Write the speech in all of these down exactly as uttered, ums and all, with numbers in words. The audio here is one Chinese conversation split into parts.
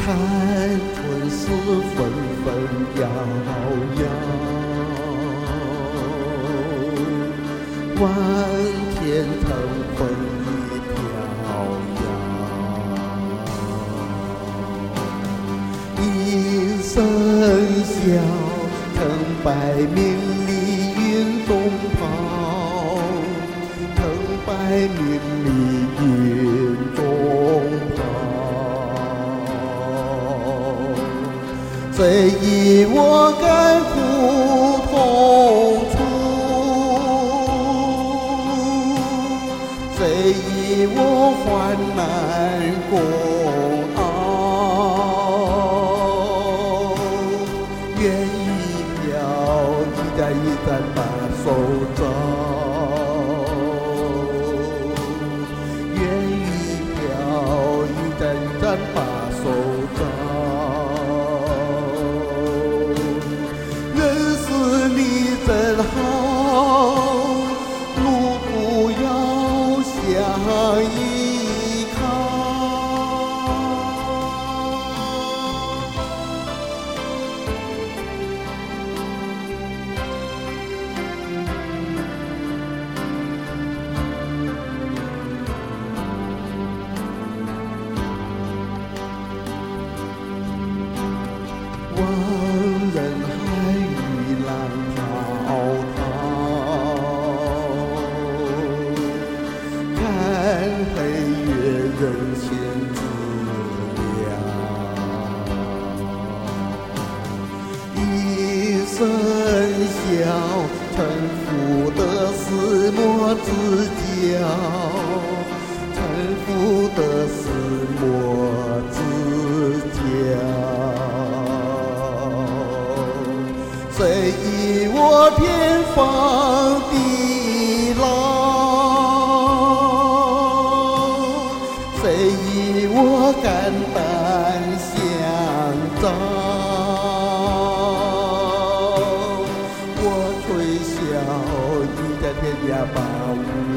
看春丝纷纷摇摇，万天腾风一飘摇，一声笑，成百名里云中跑，成百名里云中跑。谁与我甘苦同处？谁与我患难共熬？愿一瓢一盏一盏把手招，愿一瓢一盏一盏把手招。真好，路途遥相依靠。望人海与浪滔滔，看黑月人间自了，一声笑，臣服的是莫自骄，臣服的是莫自骄。谁与我天荒地老？谁与我肝胆相照？我吹箫，你在天涯把舞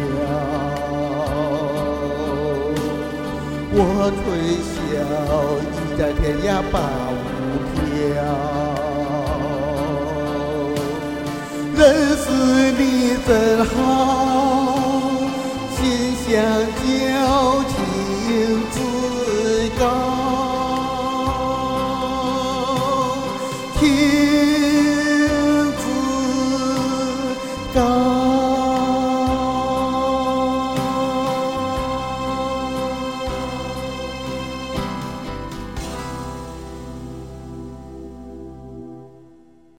跳。我吹箫，你在天涯把舞跳。认识你真好，心相交，情自高。听